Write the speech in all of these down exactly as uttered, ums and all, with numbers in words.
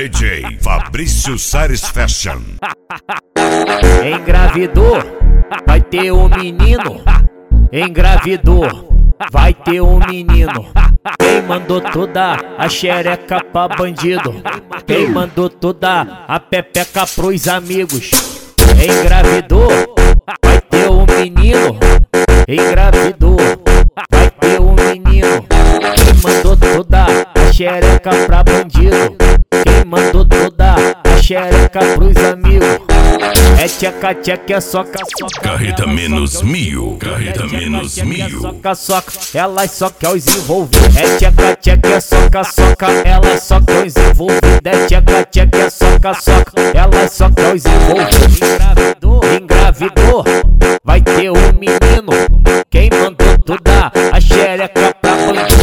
J Fabrício Sares Fashion. Engravidou, vai ter um menino. Engravidou, vai ter um menino. Quem mandou toda a xereca pra bandido? Quem mandou toda a pepeca pros amigos? Engravidou, vai ter um menino. Engravidou, vai ter um menino. Quem mandou toda a xereca pra bandido? Quem mandou toda a xereca pros amigos? É tcheca, tcheca, é soca, soca. Carreta menos mil, carreta menos mil. Soca, soca, elas só quer os envolvidos. É tcheca, tcheca, é soca, soca. Elas só quer os envolvidos. É tcheca, tcheca, é soca, soca. Elas só quer os envolvidos. Engravidou, engravidou, vai ter um menino. Quem mandou toda a xereca pra bandido?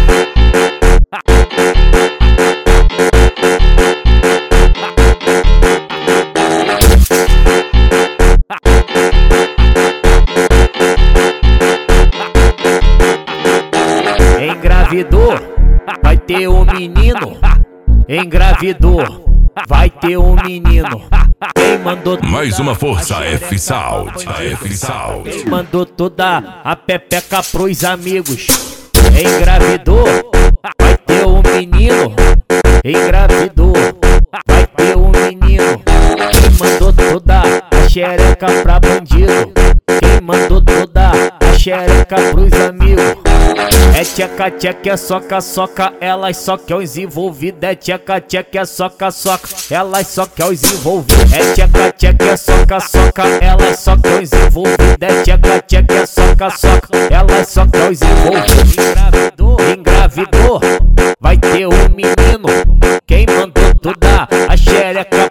Engravidou, vai ter um menino. Engravidou, vai ter um menino. Quem mandou mais uma força, a F Sound, a F Sound. Quem mandou toda a pepeca pros amigos? Engravidou, vai ter um menino. Engravidou, vai ter um menino. Quem mandou toda a xereca pra bandido? Quem mandou toda a xereca pros amigos? É tcheca, tcheca, é soca, soca. Elas só quer os envolvidos. É tcheca, tcheca, é soca, soca. Elas só quer os envolvidos. É tcheca, tcheca, é soca, soca. Elas só quer os envolvidos. É tcheca, tcheca, é soca, soca. Elas só quer os envolvidos. Engravidou, engravidou, vai ter um menino. Quem mandou toda a xereca